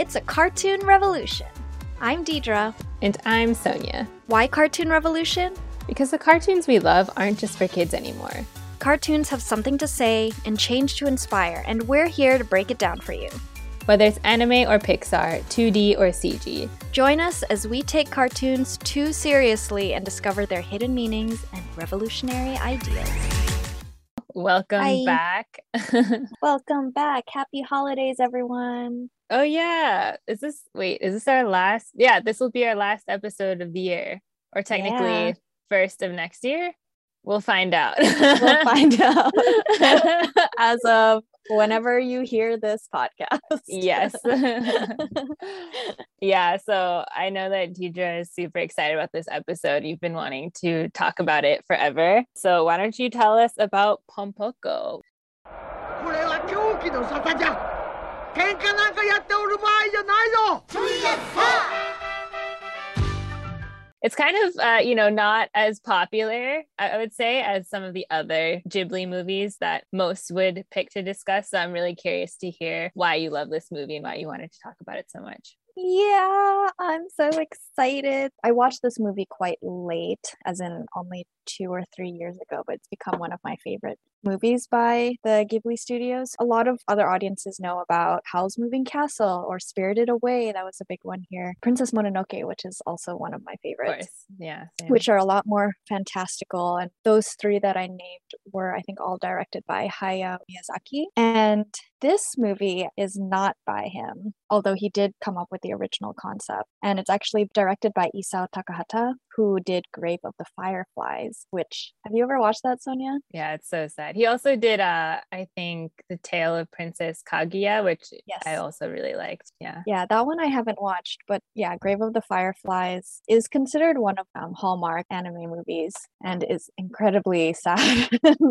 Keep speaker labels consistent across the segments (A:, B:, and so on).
A: It's a cartoon revolution. I'm Deidre.
B: And I'm Sonia.
A: Why cartoon revolution?
B: Because the cartoons we love aren't just for kids anymore.
A: Cartoons have something to say and change to inspire, and we're here to break it down for you.
B: Whether it's anime or Pixar, 2D or CG.
A: Join us as we take cartoons too seriously and discover their hidden meanings and revolutionary ideas.
B: Welcome back.
A: Welcome back. Happy holidays, everyone.
B: Oh yeah. Is this our last? Yeah, this will be our last episode of the year. Or technically first of next year. We'll find out.
A: We'll find out as of whenever you hear this podcast.
B: Yes. Yeah, so I know that Deidre is super excited about this episode. You've been wanting to talk about it forever. So why don't you tell us about Pompoko? It's kind of, not as popular, I would say, as some of the other Ghibli movies that most would pick to discuss. So I'm really curious to hear why you love this movie and why you wanted to talk about it so much.
A: Yeah, I'm so excited. I watched this movie quite late, as in only 2 or 3 years ago, but it's become one of my favorite movies by the Ghibli studios. A lot of other audiences know about Howl's Moving Castle or Spirited Away. That was a big one here. Princess Mononoke, which is also one of my favorites.
B: Of course. Yeah. Same.
A: Which are a lot more fantastical. And those 3 that I named were, I think, all directed by Hayao Miyazaki. And this movie is not by him, although he did come up with the original concept. And it's actually directed by Isao Takahata, who did Grave of the Fireflies, which, have you ever watched that, Sonia?
B: Yeah, it's so sad. He also did, I think, The Tale of Princess Kaguya, which I also really liked. Yeah,
A: that one I haven't watched, but yeah, Grave of the Fireflies is considered one of Hallmark anime movies and is incredibly sad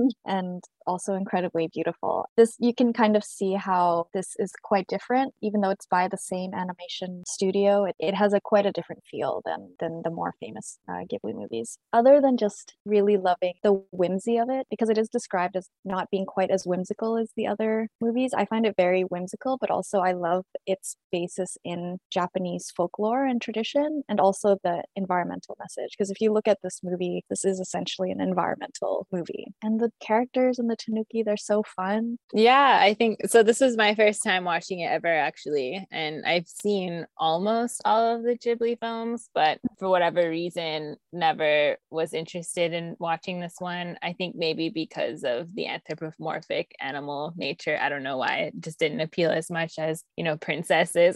A: and also incredibly beautiful. This, you can kind of see how this is quite different, even though it's by the same animation studio. It has quite a different feel than the more famous Ghibli movies. Other than just really loving the whimsy of it, because it is described as not being quite as whimsical as the other movies, I find it very whimsical, but also I love its basis in Japanese folklore and tradition, and also the environmental message. Because if you look at this movie, this is essentially an environmental movie. And the characters and the Tanuki, they're so fun.
B: Yeah, I think so. This was my first time watching it ever, actually. And I've seen almost all of the Ghibli films, but for whatever reason, never was interested in watching this one. I think maybe because of the anthropomorphic animal nature. I don't know why. It just didn't appeal as much as, princesses.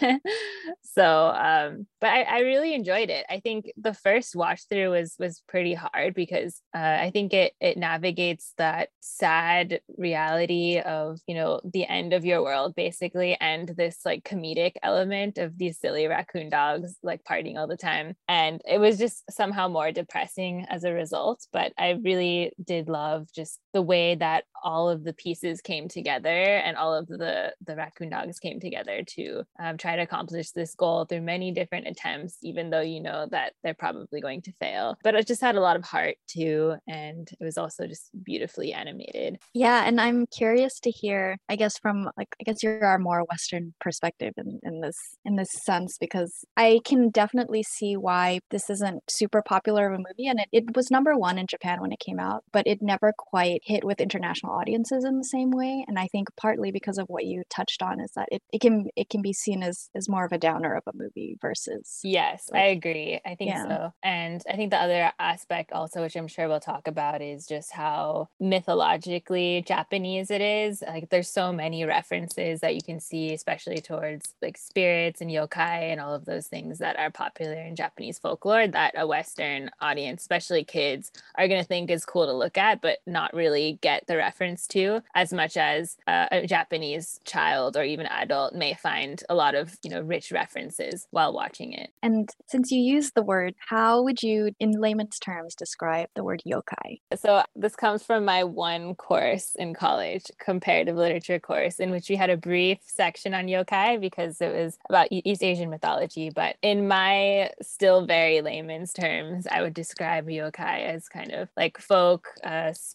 B: But I really enjoyed it. I think the first watch through was pretty hard because I think it navigates that sad reality of, the end of your world, basically, and this like comedic element of these silly raccoon dogs like partying all the time. And it was just somehow more depressing as a result. But I really did love just the way that all of the pieces came together and all of the raccoon dogs came together to try to accomplish this goal through many different attempts, even though you know that they're probably going to fail. But it just had a lot of heart too, and it was also just beautifully animated.
A: Yeah, and I'm curious to hear, I guess from you're our more Western perspective in this sense, because I can definitely see why this isn't super popular of a movie, and it was number 1 in Japan when it came out, but it never quite hit with international audiences in the same way. And I think partly because of what you touched on is that it can be seen as more of a downer of a movie versus.
B: Yes, I agree. I think so. And I think the other aspect also, which I'm sure we'll talk about, is just how mythologically Japanese it is. Like there's so many references that you can see, especially towards like spirits and yokai and all of those things that are popular in Japanese folklore, that a Western audience, especially kids, are going to think is cool to look at, but not really get the reference to as much as a Japanese child or even adult may find a lot of, rich references while watching it.
A: And since you use the word, how would you, in layman's terms, describe the word yokai?
B: So this comes from my one course in college, comparative literature course, in which we had a brief section on yokai because it was about East Asian mythology. But in my still very layman's terms, I would describe yokai as kind of like folk spirits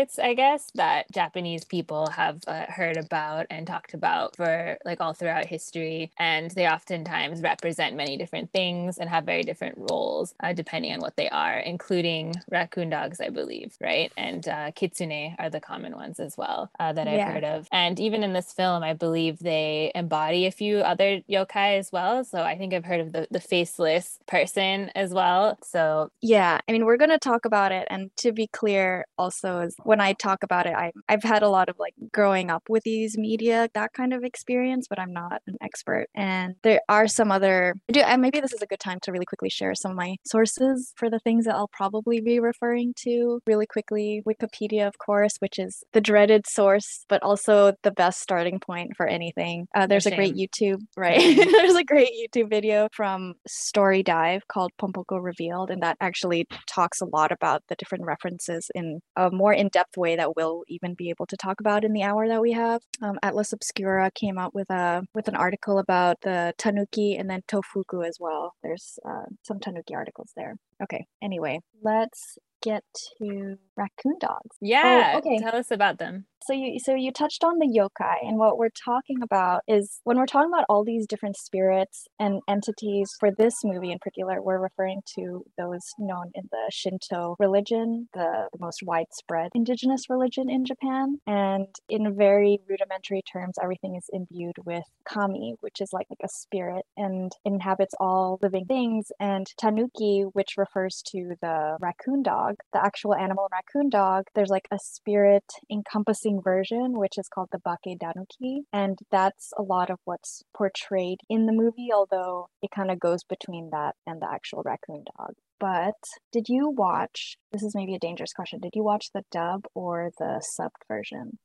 B: spirits, I guess, that Japanese people have heard about and talked about for like all throughout history. And they oftentimes represent many different things and have very different roles depending on what they are, including raccoon dogs, I believe, right? And kitsune are the common ones as well that I've heard of. And even in this film, I believe they embody a few other yokai as well. So I think I've heard of the faceless person as well. So
A: yeah, I mean, we're going to talk about it. And to be clear, also, is when I talk about it, I've had a lot of like growing up with these media, that kind of experience, but I'm not an expert. And there are some other, and maybe this is a good time to really quickly share some of my sources for the things that I'll probably be referring to really quickly. Wikipedia, of course, which is the dreaded source, but also the best starting point for anything. There's a great YouTube, right? There's a great YouTube video from Story Dive called Pompoko Revealed, and that actually talks a lot about the different references in a more in-depth way that we'll even be able to talk about in the hour that we have. Atlas Obscura came out with an article about the tanuki and then tofuku as well. There's some tanuki articles there. Okay, anyway, let's get to raccoon dogs.
B: Yeah, okay. Tell us about them.
A: So you touched on the yokai, and what we're talking about is when we're talking about all these different spirits and entities for this movie in particular, we're referring to those known in the Shinto religion, the most widespread indigenous religion in Japan. And in very rudimentary terms, everything is imbued with kami, which is like a spirit and inhabits all living things. And tanuki, which refers to the raccoon dog, the actual animal raccoon dog, there's like a spirit encompassing version, which is called the Bakedanuki, and that's a lot of what's portrayed in the movie, although it kind of goes between that and the actual raccoon dog. But did you watch, this is maybe a dangerous question, did you watch the dub or the subbed version?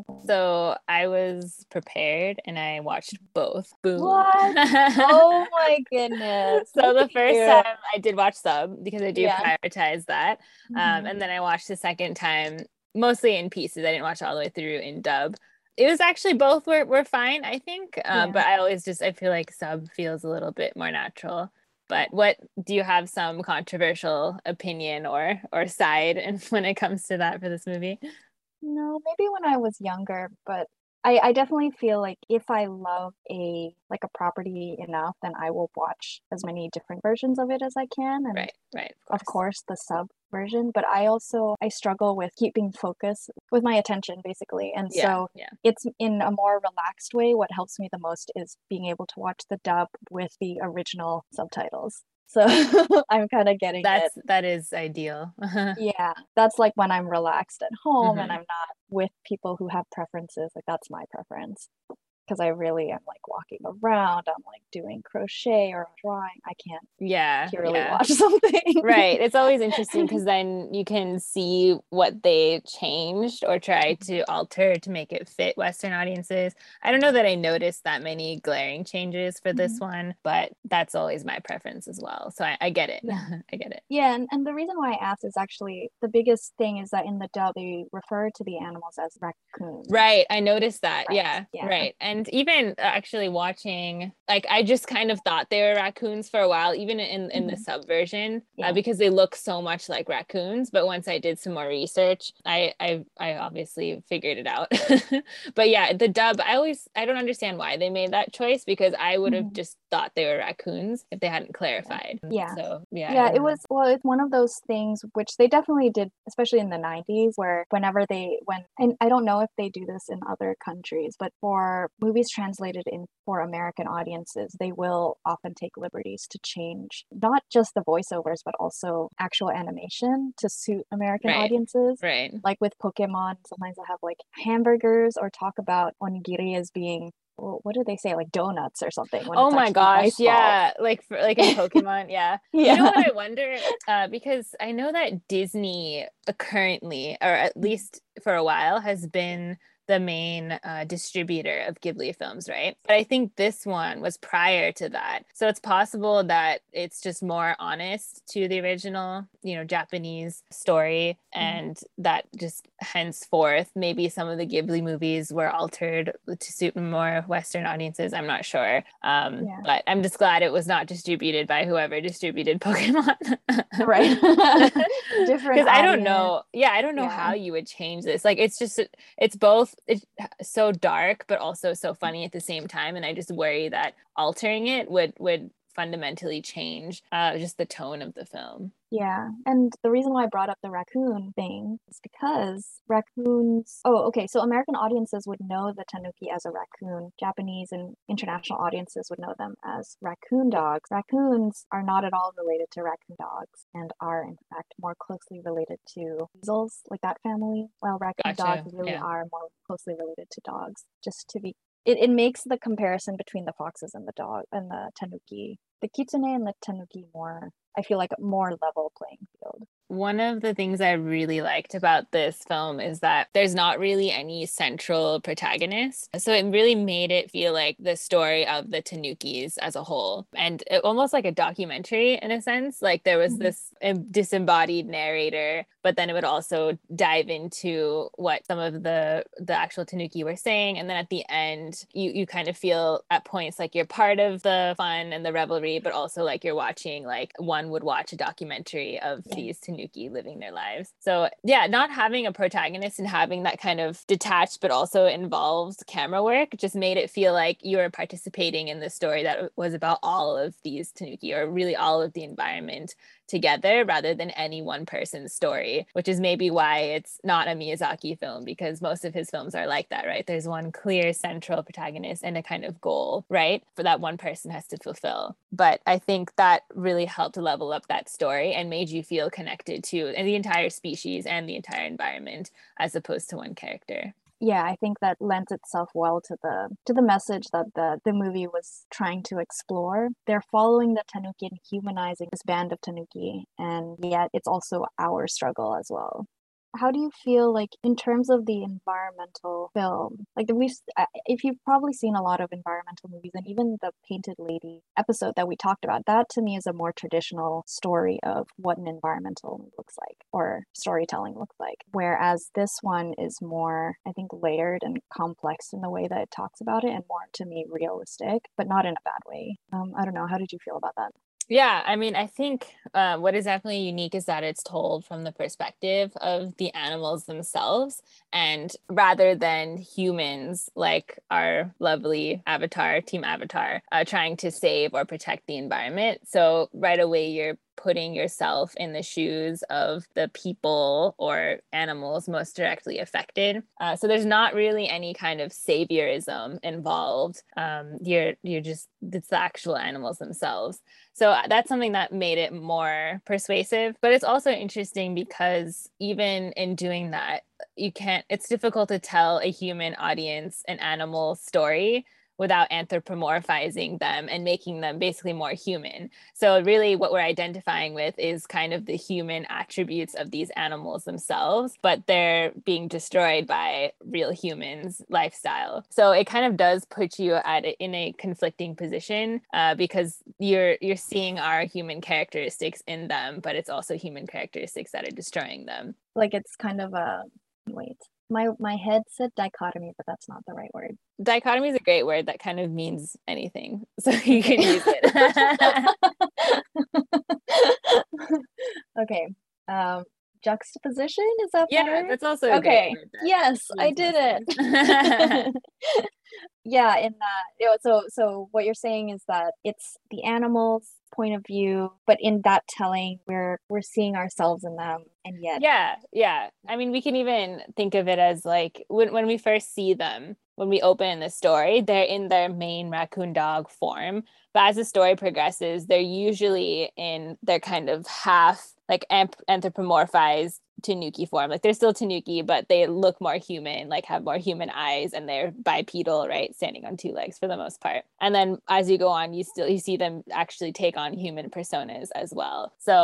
B: So I was prepared and I watched both. Boom.
A: What? Oh my goodness.
B: So the first time I did watch sub because I do prioritize that. And then I watched the second time mostly in pieces. I didn't watch it all the way through in dub. It was actually both were fine, I think. But I feel like sub feels a little bit more natural. But what do you have some controversial opinion or side when it comes to that for this movie?
A: No, maybe when I was younger, but I definitely feel like if I love a property enough, then I will watch as many different versions of it as I can. And
B: right.
A: Of course, the sub version, but I struggle with keeping focus with my attention basically. And so it's in a more relaxed way. What helps me the most is being able to watch the dub with the original subtitles. So I'm kind of getting
B: that is ideal.
A: Yeah, that's like when I'm relaxed at home and I'm not with people who have preferences. Like that's my preference. Because I really am like walking around, I'm like doing crochet or drawing. I can't purely watch something.
B: Right. It's always interesting because then you can see what they changed or tried to alter to make it fit Western audiences. I don't know that I noticed that many glaring changes for this one, but that's always my preference as well. So I get it.
A: Yeah.
B: I get it.
A: Yeah, and the reason why I asked is actually the biggest thing is that in the dub they refer to the animals as raccoons.
B: Right. I noticed that. Right. Yeah. Right. And even actually watching, like, I just kind of thought they were raccoons for a while, even in the sub version, because they look so much like raccoons. But once I did some more research, I obviously figured it out. But yeah, the dub, I don't understand why they made that choice, because I would have just thought they were raccoons if they hadn't clarified.
A: Yeah.
B: So
A: it's one of those things which they definitely did, especially in the 90s, where whenever and I don't know if they do this in other countries, but for movies translated in for American audiences, they will often take liberties to change not just the voiceovers, but also actual animation to suit American audiences.
B: Right.
A: Like with Pokemon, sometimes they'll have like hamburgers or talk about onigiri as being, what do they say, like donuts or something?
B: Oh my gosh, yeah, like in Pokemon. You know what I wonder, because I know that Disney currently, or at least for a while, has been the main distributor of Ghibli films, right? But I think this one was prior to that, so it's possible that it's just more honest to the original, Japanese story, and that just henceforth maybe some of the Ghibli movies were altered to suit more Western audiences. I'm not sure.
A: Yeah.
B: But I'm just glad it was not distributed by whoever distributed Pokemon.
A: Right. Different
B: Because I don't
A: audience.
B: know. Yeah, I don't know
A: Yeah.
B: how you would change this. Like it's both it's so dark but also so funny at the same time. And I just worry that altering it would fundamentally change just the tone of the film.
A: Yeah. And the reason why I brought up the raccoon thing is because raccoons, oh, okay. So American audiences would know the tanuki as a raccoon. Japanese and international audiences would know them as raccoon dogs. Raccoons are not at all related to raccoon dogs and are, in fact, more closely related to weasels, like that family, while raccoon dogs
B: Gotcha.
A: really
B: Yeah.
A: are more closely related to dogs. Just to be, it makes the comparison between the foxes and the dog and the tanuki, the kitsune and the tanuki more, I feel like, a more level playing field.
B: One of the things I really liked about this film is that there's not really any central protagonist. So it really made it feel like the story of the Tanukis as a whole, and almost like a documentary in a sense. Like there was this disembodied narrator, but then it would also dive into what some of the actual Tanuki were saying. And then at the end, you kind of feel at points like you're part of the fun and the revelry, but also like you're watching, like one would watch a documentary of these Tanuki living their lives. So yeah, not having a protagonist and having that kind of detached but also involved camera work just made it feel like you were participating in the story that was about all of these Tanuki, or really all of the environment together, rather than any one person's story, which is maybe why it's not a Miyazaki film, because most of his films are like that, right? There's one clear central protagonist and a kind of goal, right, for that one person has to fulfill. But I think that really helped level up that story and made you feel connected to the entire species and the entire environment, as opposed to one character.
A: Yeah, I think that lends itself well to the message that the movie was trying to explore. They're following the Tanuki and humanizing this band of Tanuki, and yet it's also our struggle as well. How do you feel like in terms of the environmental film? Like if you've probably seen a lot of environmental movies, and even the Painted Lady episode that we talked about, that to me is a more traditional story of what an environmental movie looks like or storytelling looks like. Whereas this one is more, I think, layered and complex in the way that it talks about it, and more to me realistic, but not in a bad way. I don't know. How did you feel about that?
B: Yeah, I mean, I think what is definitely unique is that it's told from the perspective of the animals themselves, and rather than humans, like our lovely Avatar, Team Avatar, trying to save or protect the environment. So right away, you're putting yourself in the shoes of the people or animals most directly affected. So there's not really any kind of saviorism involved. You're just, it's the actual animals themselves. So that's something that made it more persuasive. But it's also interesting because even in doing that, it's difficult to tell a human audience an animal story without anthropomorphizing them and making them basically more human. So really what we're identifying with is kind of the human attributes of these animals themselves, but they're being destroyed by real humans' lifestyle. So it kind of does put you in a conflicting position because you're seeing our human characteristics in them, but it's also human characteristics that are destroying them.
A: Like it's kind of a wait. My head said dichotomy, but that's not the right word.
B: Dichotomy is a great word that kind of means anything, so you can use it.
A: Okay. Juxtaposition, is that
B: Yeah,
A: better?
B: that's also a
A: Okay.
B: great word.
A: Yes, I did it. Yeah, in that, so what you're saying is that it's the animals' point of view, but in that telling, we're seeing ourselves in them, and yet,
B: Yeah. I mean, we can even think of it as like when we first see them, when we open the story, they're in their main raccoon dog form. But as the story progresses, they're usually in their kind of half like anthropomorphized Tanuki form. Like they're still Tanuki, but they look more human, like have more human eyes, and they're bipedal, right? Standing on two legs for the most part. And then as you go on, you see them actually take on human personas as well. So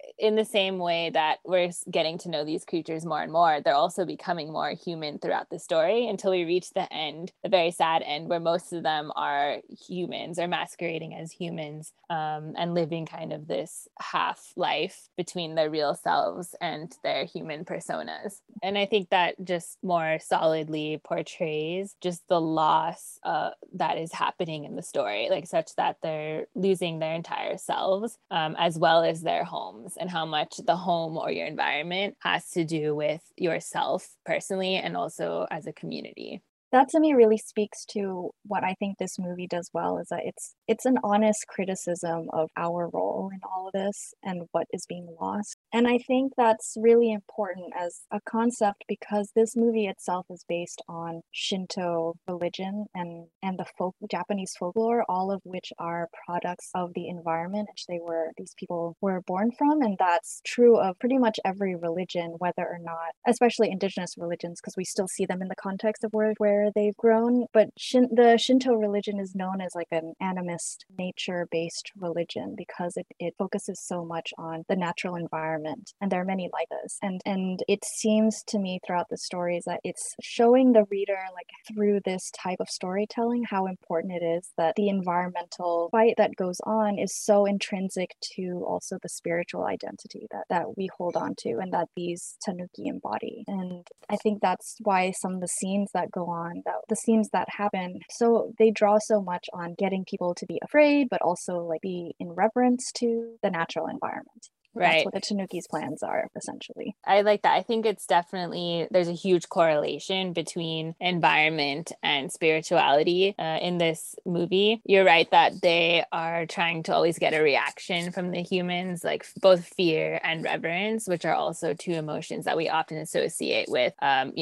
B: in the same way that we're getting to know these creatures more and more, they're also becoming more human throughout the story until we reach the end, the very sad end, where most of them are humans or masquerading as humans, and living kind of this half life between their real selves and their human personas. And I think that just more solidly portrays just the loss that is happening in the story, like such that they're losing their entire selves, as well as their homes, and how much the home or your environment has to do with yourself personally and also as a community.
A: That to me really speaks to what I think this movie does well, is that it's an honest criticism of our role in all of this and what is being lost. And I think that's really important as a concept because this movie itself is based on Shinto religion and the Japanese folklore, all of which are products of the environment which these people were born from. And that's true of pretty much every religion, whether or not, especially indigenous religions, because we still see them in the context of where they've grown. But the Shinto religion is known as like an animist, nature-based religion because it focuses so much on the natural environment. And there are many like this. And it seems to me throughout the stories that it's showing the reader, like through this type of storytelling, how important it is that the environmental fight that goes on is so intrinsic to also the spiritual identity that we hold on to and that these tanuki embody. And I think that's why some of the scenes that go on, the scenes that happen, so they draw so much on getting people to be afraid, but also like be in reverence to the natural environment. That's
B: Right.
A: what the Tanuki's plans are, essentially.
B: I like that. I think it's definitely, there's a huge correlation between environment and spirituality in this movie. You're right that they are trying to always get a reaction from the humans, like both fear and reverence, which are also two emotions that we often associate with,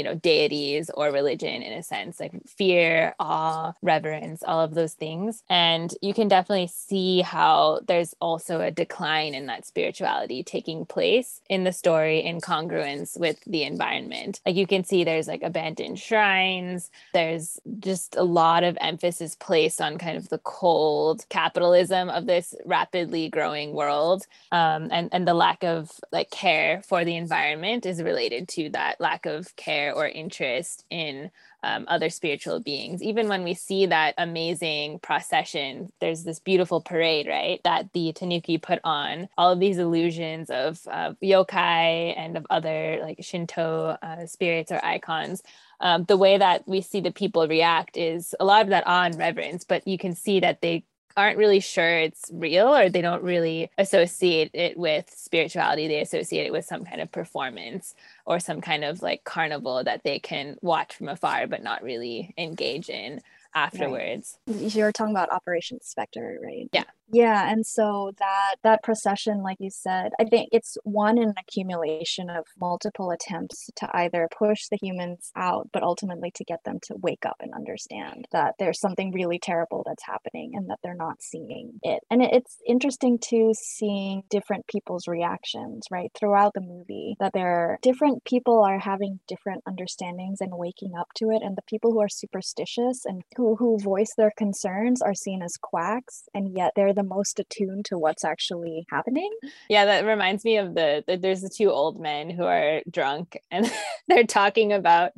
B: deities or religion in a sense, like fear, awe, reverence, all of those things. And you can definitely see how there's also a decline in that spirituality taking place in the story in congruence with the environment. Like you can see there's like abandoned shrines. There's just a lot of emphasis placed on kind of the cold capitalism of this rapidly growing world. And the lack of like care for the environment is related to that lack of care or interest in other spiritual beings. Even when we see that amazing procession, there's this beautiful parade, right, that the Tanuki put on, all of these illusions of yokai and of other like Shinto spirits or icons. The way that we see the people react is a lot of that awe and reverence, but you can see that they aren't really sure it's real, or they don't really associate it with spirituality. They associate it with some kind of performance or some kind of like carnival that they can watch from afar but not really engage in afterwards.
A: Right. You're talking about Operation Spectre, right?
B: Yeah.
A: Yeah, and so that procession, like you said, I think it's an accumulation of multiple attempts to either push the humans out, but ultimately to get them to wake up and understand that there's something really terrible that's happening and that they're not seeing it. And it's interesting to seeing different people's reactions, right, throughout the movie, that different people are having different understandings and waking up to it. And the people who are superstitious and who voice their concerns are seen as quacks, and yet they're the most attuned to what's actually happening.
B: Yeah, that reminds me of there's the two old men who are drunk and they're talking about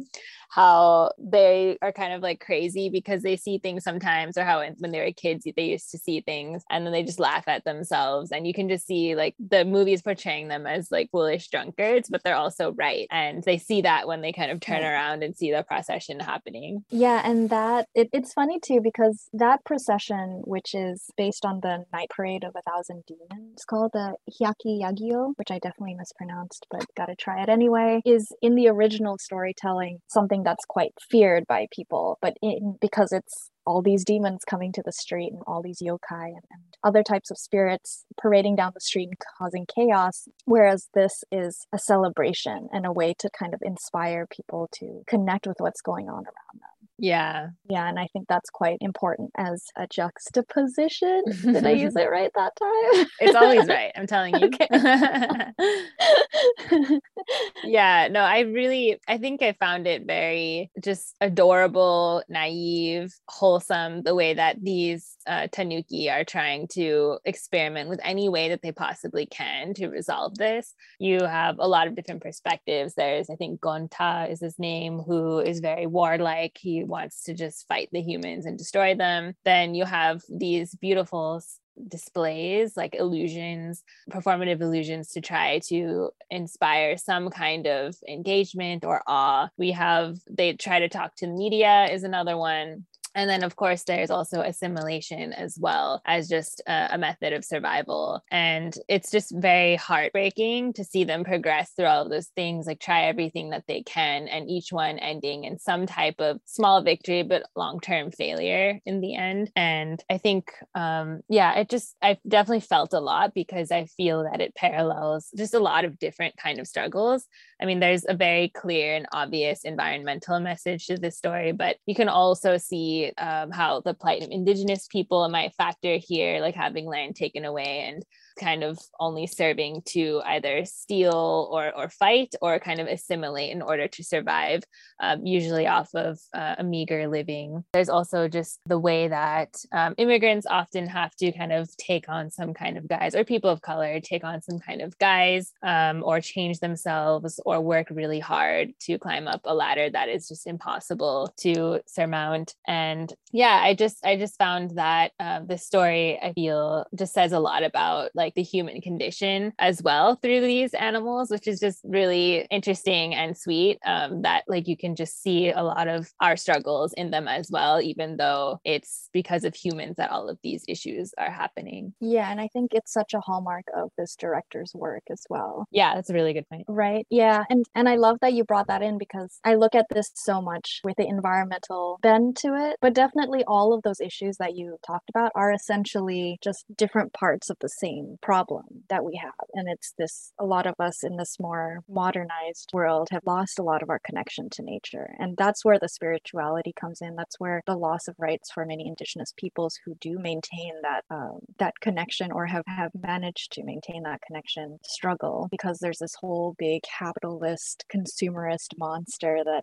B: how they are kind of like crazy because they see things sometimes, or how when they were kids they used to see things and then they just laugh at themselves, and you can just see like the movie is portraying them as like foolish drunkards, but they're also right, and they see that when they kind of turn around and see the procession happening.
A: Yeah, and that it's funny too because that procession, which is based on the night parade of 1,000 demons, called the Hyaki Yagyo, which I definitely mispronounced, but gotta try it anyway, is in the original storytelling something that's quite feared by people, but because it's all these demons coming to the street and all these yokai and other types of spirits parading down the street and causing chaos, whereas this is a celebration and a way to kind of inspire people to connect with what's going on around them.
B: Yeah.
A: Yeah, and I think that's quite important as a juxtaposition. Did I use it right that time?
B: It's always right, I'm telling you. Yeah, no, I think I found it very just adorable, naive, wholesome, the way that these tanuki are trying to experiment with any way that they possibly can to resolve this. You have a lot of different perspectives. There's, I think, Gonta is his name, who is very warlike. He wants to just fight the humans and destroy them. Then you have these beautiful displays, like illusions, performative illusions, to try to inspire some kind of engagement or awe. They try to talk to the media is another one. And then, of course, there's also assimilation as well as just a method of survival. And it's just very heartbreaking to see them progress through all of those things, like try everything that they can, and each one ending in some type of small victory, but long-term failure in the end. And I think, I definitely felt a lot because I feel that it parallels just a lot of different kind of struggles. I mean, there's a very clear and obvious environmental message to this story, but you can also see how the plight of Indigenous people might factor here, like having land taken away and kind of only serving to either steal or fight or kind of assimilate in order to survive, usually off of a meager living. There's also just the way that immigrants often have to kind of take on some kind of guise, or people of color take on some kind of guise, or change themselves or work really hard to climb up a ladder that is just impossible to surmount. And yeah, I just found that this story, I feel, just says a lot about like the human condition as well through these animals, which is just really interesting and sweet, that like you can just see a lot of our struggles in them as well, even though it's because of humans that all of these issues are happening.
A: Yeah, and I think it's such a hallmark of this director's work as well.
B: Yeah, that's a really good point.
A: Right. Yeah. And I love that you brought that in, because I look at this so much with the environmental bend to it. But definitely all of those issues that you talked about are essentially just different parts of the same problem that we have. And it's this, a lot of us in this more modernized world have lost a lot of our connection to nature. And that's where the spirituality comes in. That's where the loss of rights for many Indigenous peoples who do maintain that connection, or have managed to maintain that connection, struggle, because there's this whole big capitalist consumerist monster that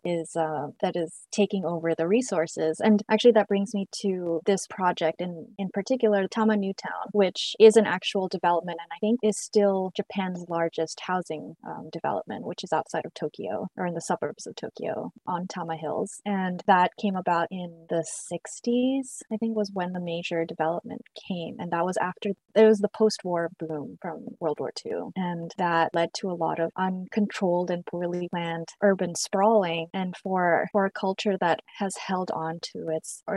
A: is taking over the resources. And actually that brings me to this project in particular, Tama Newtown, which is an actual development, and I think is still Japan's largest housing development, which is outside of Tokyo, or in the suburbs of Tokyo on Tama Hills. And that came about in the 60s, I think, was when the major development came. And that was after, it was the post-war boom from World War II. And that led to a lot of uncontrolled and poorly planned urban sprawling. And for a culture that has held on to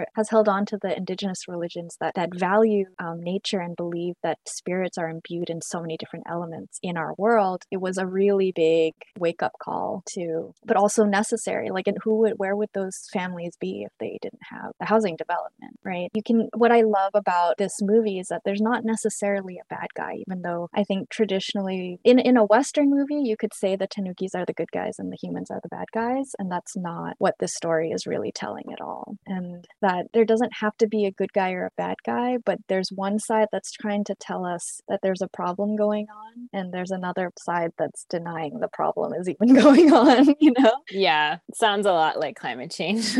A: the indigenous religions that value nature and believe that spirits are imbued in so many different elements in our world, it was a really big wake-up call to, but also necessary. Like, and where would those families be if they didn't have the housing development, right? What I love about this movie is that there's not necessarily a bad guy, even though I think traditionally in a Western movie, you could say the Tanukis are the good guys and the humans are the bad guys. And that's not what this story is really telling at all. And that there doesn't have to be a good guy or a bad guy, but there's one side that's trying to tell us that there's a problem going on, and there's another side that's denying the problem is even going on, you know?
B: Yeah, sounds a lot like climate change.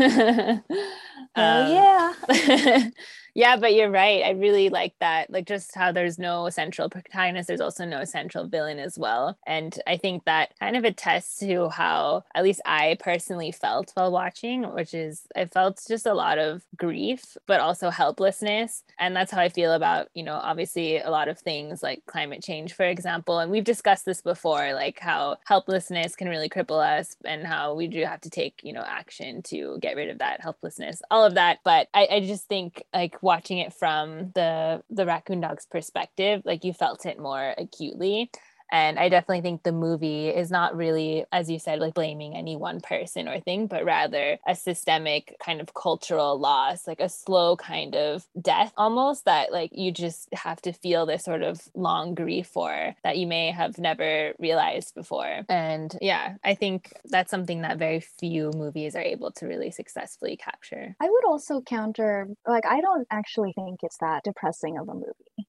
A: Yeah.
B: Yeah, but you're right. I really like that. Like, just how there's no central protagonist, there's also no central villain as well. And I think that kind of attests to how at least I personally felt while watching, which is I felt just a lot of grief, but also helplessness. And that's how I feel about, obviously a lot of things like climate change, for example. And we've discussed this before, like how helplessness can really cripple us and how we do have to take, action to get rid of that helplessness, all of that. But I just think, like, watching it from the raccoon dog's perspective, like, you felt it more acutely. And I definitely think the movie is not really, as you said, like blaming any one person or thing, but rather a systemic kind of cultural loss, like a slow kind of death almost, that like you just have to feel this sort of long grief for, that you may have never realized before. And yeah, I think that's something that very few movies are able to really successfully capture.
A: I would also counter, like, I don't actually think it's that depressing of a movie.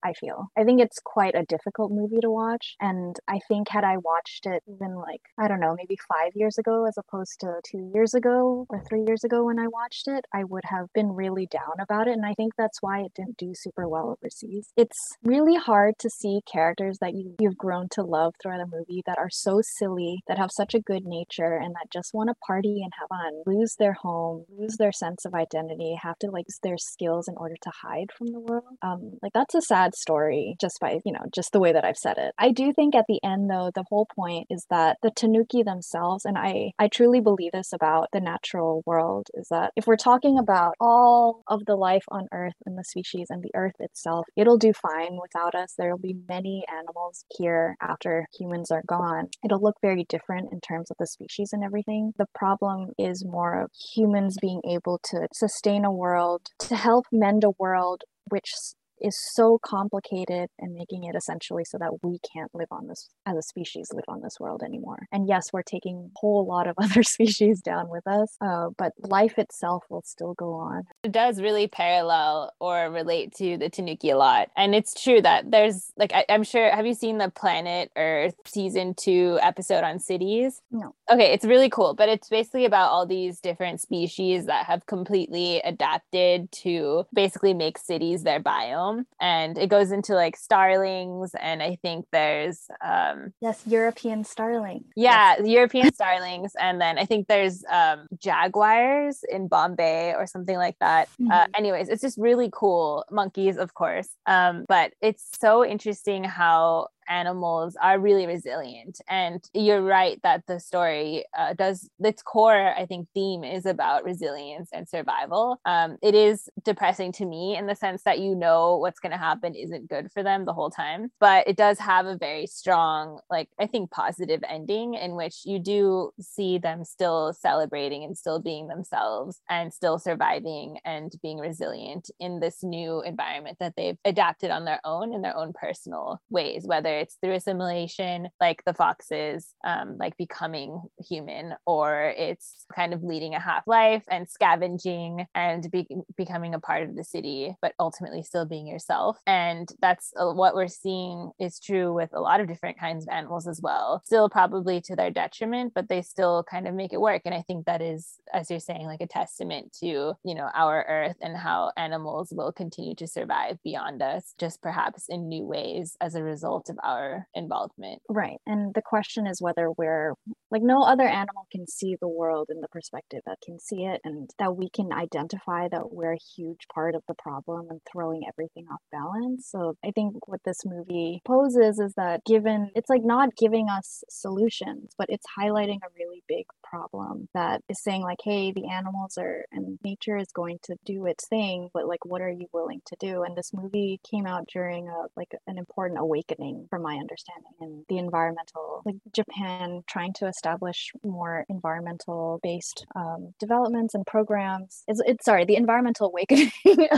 A: I feel. I think it's quite a difficult movie to watch. And I think had I watched it even like, I don't know, maybe 5 years ago as opposed to 2 years ago or 3 years ago when I watched it, I would have been really down about it. And I think that's why it didn't do super well overseas. It's really hard to see characters that you've grown to love throughout a movie that are so silly, that have such a good nature, and that just want to party and have fun, lose their home, lose their sense of identity, have to like use their skills in order to hide from the world. Like that's a sad story just by, just the way that I've said it. I do think at the end though, the whole point is that the Tanuki themselves, and I truly believe this about the natural world, is that if we're talking about all of the life on Earth and the species and the Earth itself, it'll do fine without us. There will be many animals here after humans are gone. It'll look very different in terms of the species and everything. The problem is more of humans being able to sustain a world, to help mend a world which is so complicated, and making it essentially so that we can't live on this, as a species, live on this world anymore. And yes, we're taking a whole lot of other species down with us, but life itself will still go on.
B: It does really parallel or relate to the Tanuki a lot. And it's true that there's like, I'm sure, have you seen the Planet Earth season 2 episode on cities?
A: No.
B: Okay, it's really cool, but it's basically about all these different species that have completely adapted to basically make cities their biome. And it goes into like starlings, and I think there's
A: yes, European starling.
B: Yeah,
A: yes.
B: European starlings, and then I think there's jaguars in Bombay or something like that. Anyways, it's just really cool. Monkeys, of course. But it's so interesting how animals are really resilient. And you're right that the story does, its core, I think, theme is about resilience and survival. It is depressing to me in the sense that what's going to happen isn't good for them the whole time, but it does have a very strong, like, I think, positive ending in which you do see them still celebrating and still being themselves and still surviving and being resilient in this new environment that they've adapted on their own in their own personal ways, whether it's through assimilation, like the foxes, like becoming human, or it's kind of leading a half life and scavenging and becoming a part of the city, but ultimately still being yourself. And that's what we're seeing is true with a lot of different kinds of animals as well, still probably to their detriment, but they still kind of make it work. And I think that is, as you're saying, like a testament to, our Earth and how animals will continue to survive beyond us, just perhaps in new ways as a result of our involvement.
A: Right. And the question is whether we're like, no other animal can see the world in the perspective that can see it, and that we can identify that we're a huge part of the problem and throwing everything off balance. So I think what this movie poses is that it's like not giving us solutions, but it's highlighting a really big problem that is saying like, hey, the animals and nature is going to do its thing, but like, what are you willing to do? And this movie came out during an important awakening, from my understanding, in the environmental, like Japan trying to establish more environmental based developments and programs. The environmental awakening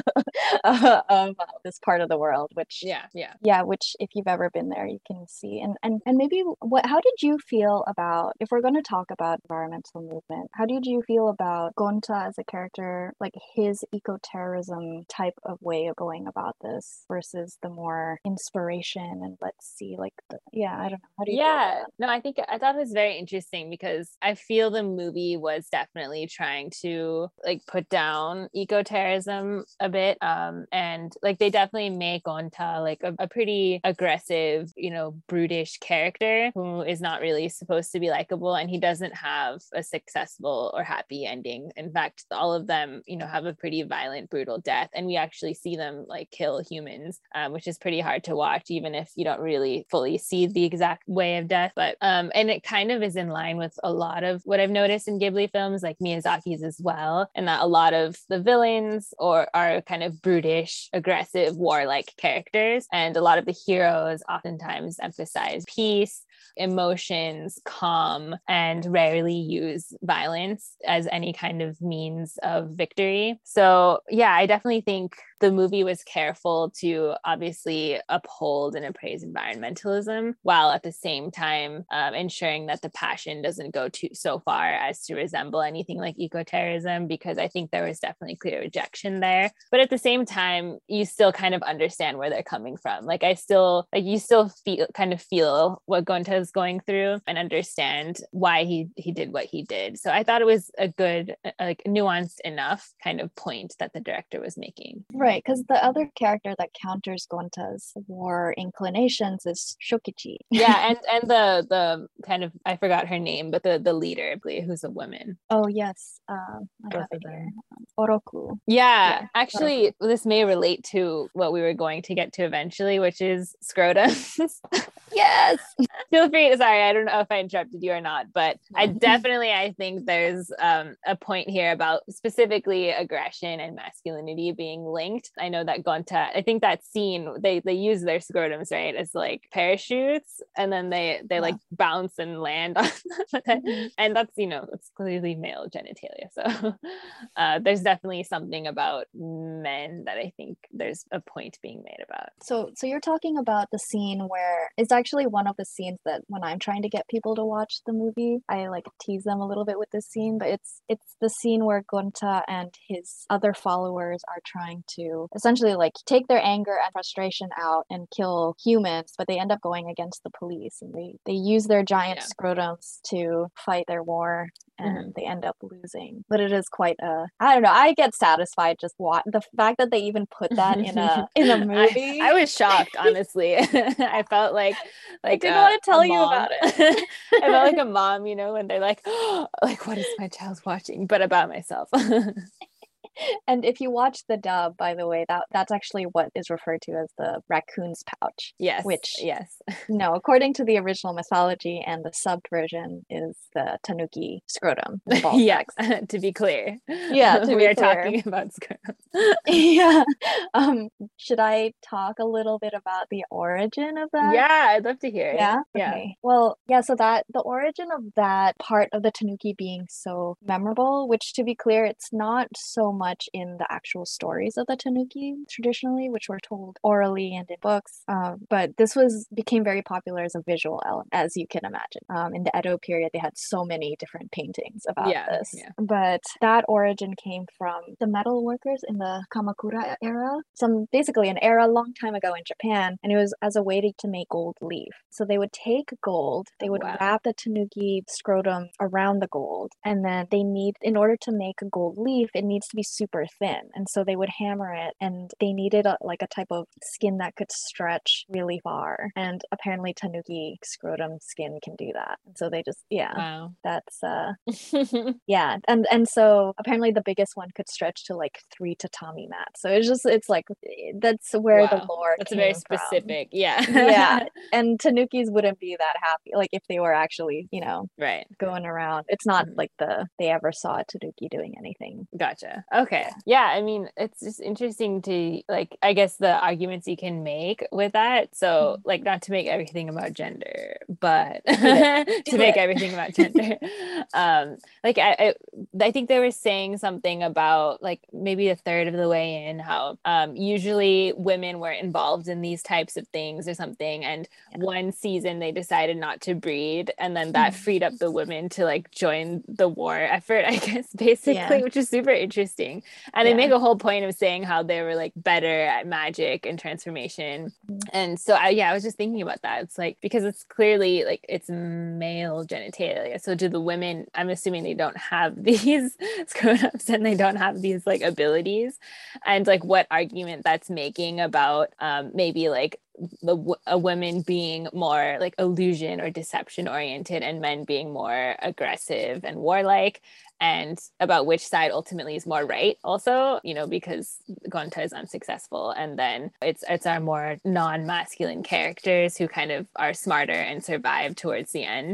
A: of this part of the world, which which if you've ever been there, you can see. And maybe how did you feel about, if we're going to talk about environmental movement, how did you feel about Gonta as a character, like his eco-terrorism type of way of going about this versus the more inspiration and let's see, like, I don't know. How do you feel about that?
B: No, I thought it was very interesting because I feel the movie was definitely trying to like put down eco-terrorism a bit. And like they definitely make Gonta like a pretty aggressive, brutish character who is not really supposed to be likable, and he doesn't have a successful or happy ending. In fact, all of them, have a pretty violent, brutal death, and we actually see them like kill humans, which is pretty hard to watch, even if you don't really fully see the exact way of death. But and it kind of is in line with a lot of what I've noticed in Ghibli films, like Miyazaki's as well, and that a lot of the villains are kind of brutish, aggressive, warlike characters, and a lot of the heroes oftentimes emphasize peace emotions, calm, and rarely use violence as any kind of means of victory. So yeah, I definitely think the movie was careful to obviously uphold and appraise environmentalism while at the same time ensuring that the passion doesn't go so far as to resemble anything like eco-terrorism, because I think there was definitely clear rejection there. But at the same time, you still kind of understand where they're coming from. Like you still feel what Gonta is going through and understand why he did what he did. So I thought it was a good, like nuanced enough kind of point that the director was making.
A: Right, because the other character that counters Gonta's war inclinations is Shokichi.
B: Yeah, and the kind of, I forgot her name, but the leader, who's a woman.
A: Oh yes, I have it here. Oroku.
B: Yeah, actually, this may relate to what we were going to get to eventually, which is scrotums.
A: Yes.
B: Feel free. Sorry, I don't know if I interrupted you or not, but I think there's a point here about specifically aggression and masculinity being linked. I know that Gonta, I think that scene, they use their scrotums, right, as like parachutes, and then they like bounce and land on them. And that's, it's clearly male genitalia. So there's definitely something about men that I think there's a point being made about.
A: So you're talking about the scene where it's actually one of the scenes that when I'm trying to get people to watch the movie, I like tease them a little bit with this scene, but it's the scene where Gonta and his other followers are trying to essentially like take their anger and frustration out and kill humans, but they end up going against the police, and they use their giant scrotums to fight their war, and they end up losing. But it is quite I don't know, I get satisfied just the fact that they even put that in a movie.
B: I was shocked, honestly. I felt like
A: I didn't want to tell you about it.
B: I felt like a mom, when they're like, oh, like, what is my child watching? But about myself.
A: And if you watch the dub, by the way, that's actually what is referred to as the raccoon's pouch.
B: Yes.
A: Which,
B: yes.
A: No, according to the original mythology and the subbed version, is the tanuki scrotum.
B: Yes, to be clear.
A: Yeah,
B: we are talking about scrotum.
A: Yeah. Should I talk a little bit about the origin of that?
B: Yeah, I'd love to hear it.
A: Yeah? Okay. Well, yeah, so that the origin of that part of the tanuki being so memorable, which to be clear, it's not so much in the actual stories of the tanuki traditionally, which were told orally and in books, but this became very popular as a visual element, as you can imagine. In the Edo period, they had so many different paintings about this. Yeah. But that origin came from the metal workers in the Kamakura era, basically an era a long time ago in Japan, and it was as a way to make gold leaf. So they would take gold, they would wrap the tanuki scrotum around the gold, and then in order to make a gold leaf, it needs to be super thin, and so they would hammer it, and they needed a type of skin that could stretch really far, and apparently tanuki scrotum skin can do that. And so they just that's yeah, and so apparently the biggest one could stretch to like 3 tatami mats. So it's like that's where the lore
B: that's
A: came
B: very specific
A: from. Yeah, and tanukis wouldn't be that happy like if they were actually going around. It's not like they ever saw a tanuki doing anything.
B: Gotcha. Okay. Yeah, I mean, it's just interesting to like, I guess the arguments you can make with that. So like, not to make everything about gender, but to make everything about gender. Like I think they were saying something about like maybe a third of the way in how usually women were involved in these types of things or something, and one season they decided not to breed, and then that freed up the women to like join the war effort, I guess, basically, which is super interesting. And they make a whole point of saying how they were like better at magic and transformation. And so I was just thinking about that. It's like, because it's clearly like it's male genitalia, so do the women, I'm assuming they don't have these scrotums and they don't have these like abilities, and like what argument that's making about maybe like a woman being more like illusion or deception oriented and men being more aggressive and warlike, and about which side ultimately is more right also, because Gonta is unsuccessful, and then it's our more non-masculine characters who kind of are smarter and survive towards the end.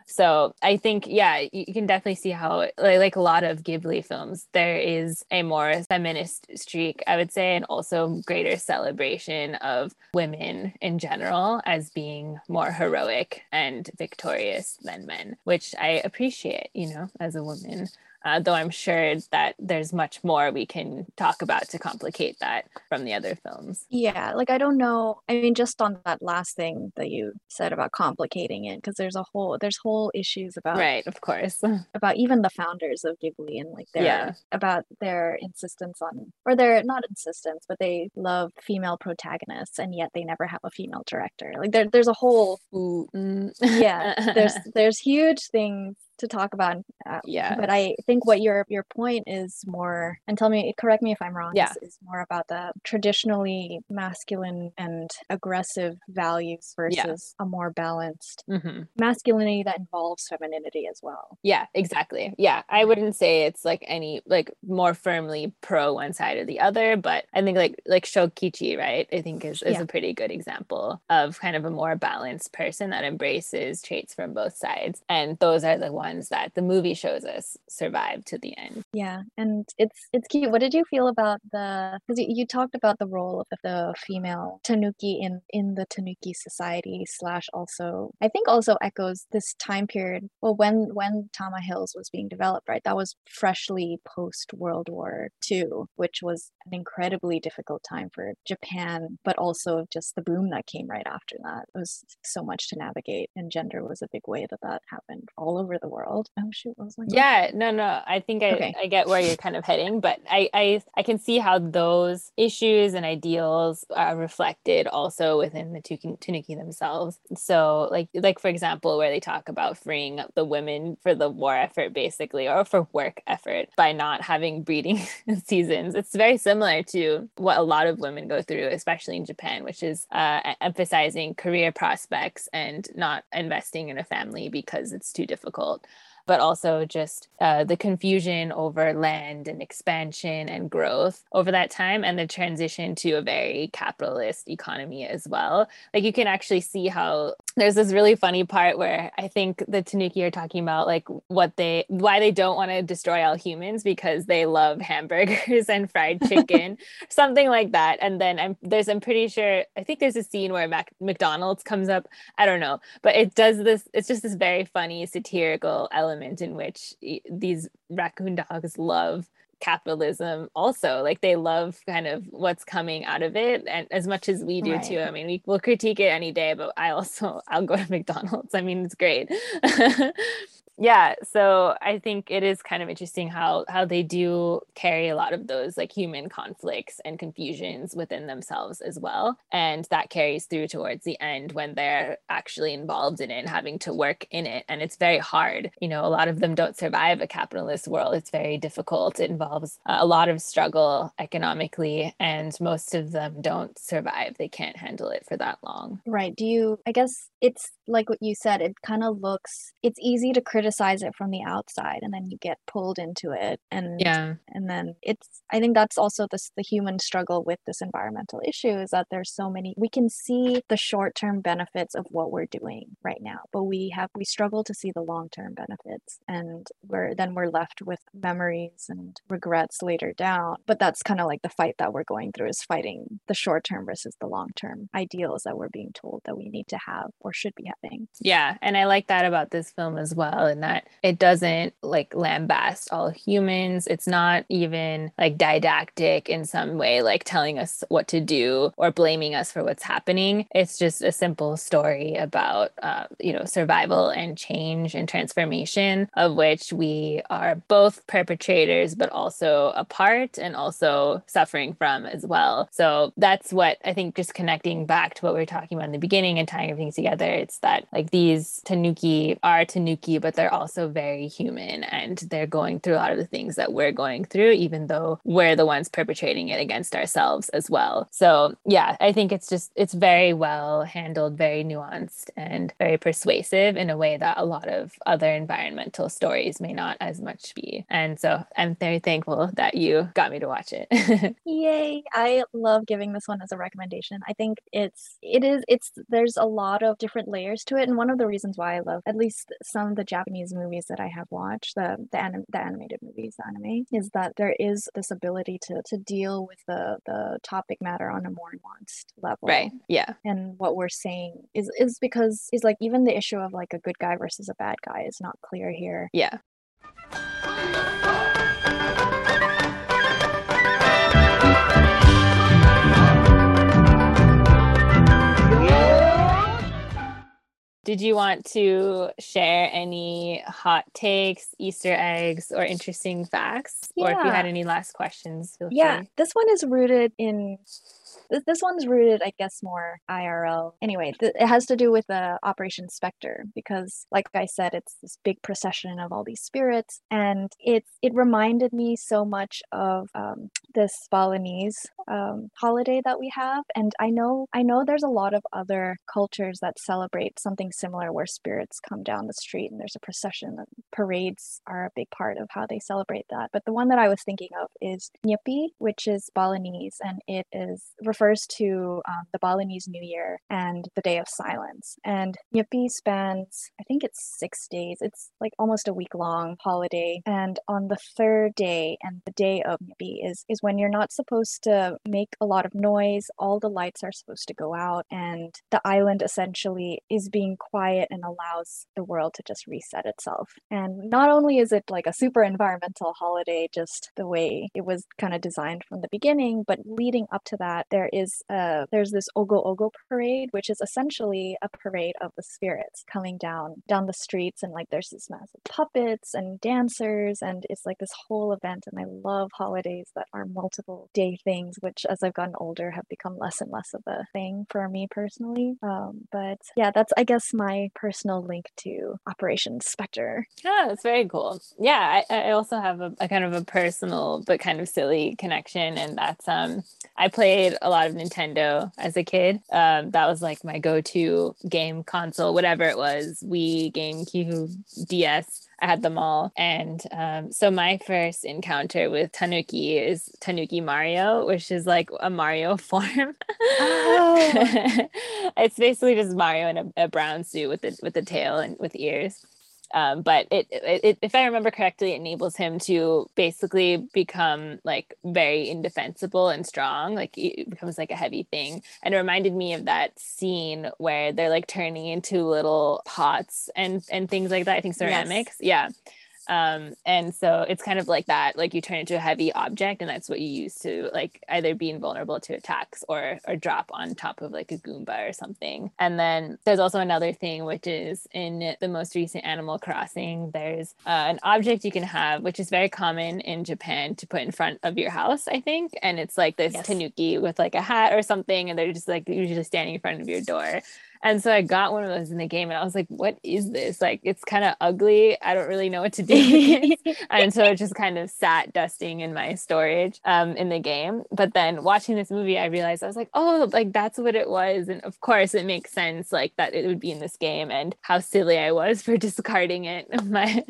B: So I think, yeah, you can definitely see how, like a lot of Ghibli films, there is a more feminist streak, I would say, and also greater celebration of women in general as being more heroic and victorious than men, which I appreciate, as a woman. Though I'm sure that there's much more we can talk about to complicate that from the other films.
A: Yeah, like I don't know. I mean, just on that last thing that you said about complicating it, because there's whole issues
B: Right, of course.
A: about even the founders of Ghibli and like
B: Yeah.
A: their insistence on, or their not insistence, but they love female protagonists and yet they never have a female director. Like there's a whole
B: Ooh,
A: yeah, there's huge things to talk about.
B: Yeah.
A: But I think what your point is more, and correct me if I'm wrong,
B: Yeah.
A: is more about the traditionally masculine and aggressive values
B: Yeah.
A: versus a more balanced
B: hmm
A: masculinity that involves femininity as well.
B: Yeah, exactly. Yeah, I wouldn't say it's like any like more firmly pro one side or the other, but I think like Shokichi, right? I think is
A: Yeah.
B: a pretty good example of kind of a more balanced person that embraces traits from both sides. And those are the ones that the movie shows us survive to the end.
A: Yeah, and it's cute. What did you feel about the, because you talked about the role of the female tanuki in the tanuki society slash also I think also echoes this time period. Well, when Tama Hills was being developed, right? That was freshly post World War II, which was an incredibly difficult time for Japan, but also just the boom that came right after that. It was so much to navigate, and gender was a big way that happened all over the world. Oh shoot, what was my question?
B: Yeah, no. I think
A: Okay.
B: I get where you're kind of heading, but I can see how those issues and ideals are reflected also within the Tanuki themselves. So like for example, where they talk about freeing up the women for the war effort basically, or for work effort by not having breeding seasons. It's very similar to what a lot of women go through, especially in Japan, which is emphasizing career prospects and not investing in a family because it's too difficult, but also just the confusion over land and expansion and growth over that time, and the transition to a very capitalist economy as well. Like you can actually see how there's this really funny part where I think the Tanuki are talking about like why they don't want to destroy all humans because they love hamburgers and fried chicken, something like that. And then I'm pretty sure, I think there's a scene where McDonald's comes up. I don't know, but it does this. It's just this very funny satirical element in which these raccoon dogs love capitalism also. Like they love kind of what's coming out of it, and as much as we do too.
A: Right.
B: I mean, we'll critique it any day, but I'll go to McDonald's. I mean, it's great. Yeah, so I think it is kind of interesting how they do carry a lot of those like human conflicts and confusions within themselves as well, and that carries through towards the end when they're actually involved in it and having to work in it. And it's very hard. A lot of them don't survive a capitalist world. It's very difficult. It involves a lot of struggle economically, and most of them don't survive. They can't handle it for that long.
A: Right. I guess it's like what you said, it's easy to criticize it from the outside and then you get pulled into it.
B: Yeah.
A: And then I think that's also the human struggle with this environmental issue is that we can see the short-term benefits of what we're doing right now, but we struggle to see the long-term benefits. And we're left with memories and regrets later down. But that's kind of like the fight that we're going through, is fighting the short-term versus the long-term ideals that we're being told that we need to have or should be having.
B: Yeah, and I like that about this film as well, in that it doesn't like lambast all humans. It's not even like didactic in some way, like telling us what to do or blaming us for what's happening. It's just a simple story about, survival and change and transformation, of which we are both perpetrators, but also a part and also suffering from as well. So that's what I think, just connecting back to what we were talking about in the beginning and tying everything together. It's that like these tanuki are tanuki, but they're are also very human, and they're going through a lot of the things that we're going through, even though we're the ones perpetrating it against ourselves as well. So yeah, I think it's very well handled, very nuanced, and very persuasive in a way that a lot of other environmental stories may not as much be. And so I'm very thankful that you got me to watch it.
A: Yay. I love giving this one as a recommendation. I think there's a lot of different layers to it. And one of the reasons why I love at least some of the Japanese movies that I have watched, the animated movies, the anime, is that there is this ability to deal with the topic matter on a more nuanced level.
B: Right. Yeah.
A: And what we're saying is because is like even the issue of like a good guy versus a bad guy is not clear here.
B: Yeah. Did you want to share any hot takes, Easter eggs, or interesting facts? Or if you had any last questions, feel free.
A: This one is rooted in this one's rooted, I guess, more IRL. Anyway, it has to do with Operation Spectre because, like I said, it's this big procession of all these spirits, and it reminded me so much of this Balinese holiday that we have. And I know there's a lot of other cultures that celebrate something similar, where spirits come down the street and there's a procession. And parades are a big part of how they celebrate that. But the one that I was thinking of is Nyepi, which is Balinese, and it refers to the Balinese New Year and the Day of Silence. And Nyepi spans, I think it's 6 days. It's like almost a week-long holiday. And on the third day, and the day of Nyepi is when you're not supposed to make a lot of noise. All the lights are supposed to go out, and the island essentially is being quiet and allows the world to just reset itself. And not only is it like a super environmental holiday, just the way it was kind of designed from the beginning, but leading up to that, there's this Ogo Ogo parade, which is essentially a parade of the spirits coming down the streets, and like there's this massive puppets and dancers, and it's like this whole event. And I love holidays that are multiple day things, which as I've gotten older have become less and less of a thing for me personally. But yeah, that's I guess my personal link to Operation Spectre.
B: Yeah, that's very cool. Yeah, I also have a kind of a personal but kind of silly connection, and that's I played a lot of Nintendo as a kid. That was like my go-to game console, whatever it was, Wii, GameCube, DS. I had them all. And so my first encounter with Tanuki is Tanuki Mario, which is like a Mario form. Oh. It's basically just Mario in a brown suit with a tail and with ears. But it, if I remember correctly, it enables him to basically become like very indefensible and strong. Like it becomes like a heavy thing. And it reminded me of that scene where they're like turning into little pots and things like that. I think ceramics. Yes. Yeah. And so it's kind of like that, like you turn into a heavy object, and that's what you use to like either be invulnerable to attacks or drop on top of like a Goomba or something. And then there's also another thing, which is in the most recent Animal Crossing, there's an object you can have, which is very common in Japan to put in front of your house, I think. And it's like this tanuki with like a hat or something, and they're just like usually standing in front of your door. And so I got one of those in the game, and I was like, what is this? Like, it's kind of ugly. I don't really know what to do with it. And so it just kind of sat dusting in my storage in the game. But then watching this movie, I realized, I was like, oh, like that's what it was. And of course it makes sense like that it would be in this game, and how silly I was for discarding it. But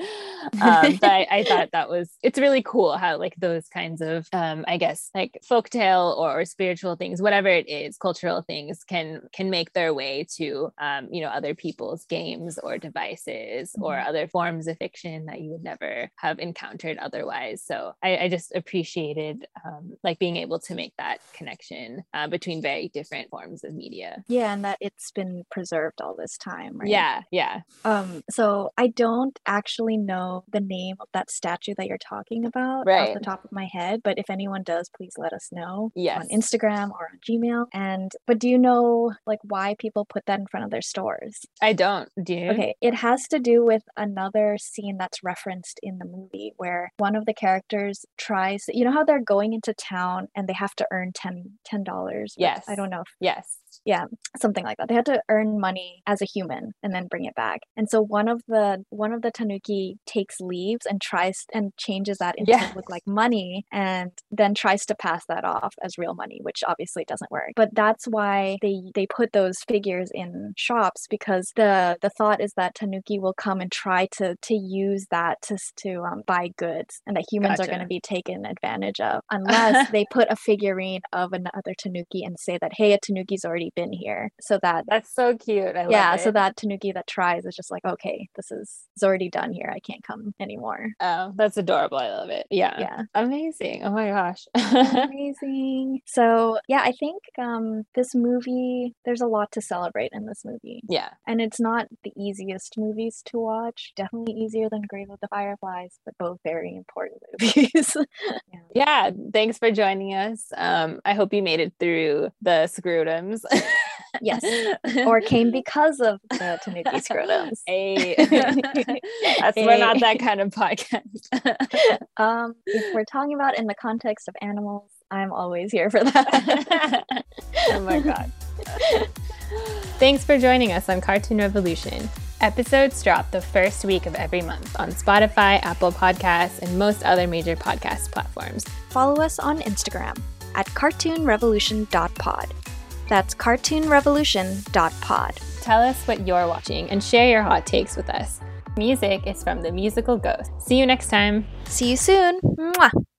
B: I thought it's really cool how like those kinds of, I guess like folktale or spiritual things, whatever it is, cultural things can make their way to other people's games or devices or other forms of fiction that you would never have encountered otherwise. So I just appreciated like being able to make that connection between very different forms of media.
A: Yeah, and that it's been preserved all this time, right?
B: Yeah.
A: So I don't actually know the name of that statue that you're talking about off the top of my head, but if anyone does, please let us know on Instagram or on Gmail. But do you know like why people put that in front of their stores?
B: I don't. Do you?
A: Okay, it has to do with another scene that's referenced in the movie where one of the characters tries, you know how they're going into town and they have to earn $10.
B: Yes.
A: I don't know if Yeah, something like that. They had to earn money as a human and then bring it back. And so one of the tanuki takes leaves and tries and changes that into
B: Yeah.
A: look like money, and then tries to pass that off as real money, which obviously doesn't work. But that's why they put those figures in shops, because the thought is that tanuki will come and try to use that to buy goods, and that humans are going to
B: Gotcha.
A: be taken advantage of unless they put a figurine of another tanuki and say that, hey, a tanuki's already been here, so that
B: That's so cute. I love
A: yeah,
B: it.
A: so that tanuki that tries is just like, okay, this is it's already done here. I can't come anymore.
B: Oh, that's adorable. I love it. Yeah.
A: Yeah.
B: Amazing. Oh my gosh.
A: Amazing. So yeah, I think this movie, there's a lot to celebrate in this movie.
B: Yeah.
A: And it's not the easiest movies to watch. Definitely easier than Grave of the Fireflies, but both very important movies. Yeah.
B: Yeah. Thanks for joining us. I hope you made it through the scrutums.
A: Yes. Or came because of the tanuki scrotums.
B: Hey. We're not that kind of podcast.
A: If we're talking about in the context of animals, I'm always here for that.
B: Oh my God. Thanks for joining us on Cartoon Revolution. Episodes drop the first week of every month on Spotify, Apple Podcasts, and most other major podcast platforms.
A: Follow us on Instagram at cartoonrevolution.pod. That's cartoonrevolution.pod.
B: Tell us what you're watching and share your hot takes with us. Music is from The Musical Ghost. See you next time.
A: See you soon. Mwah.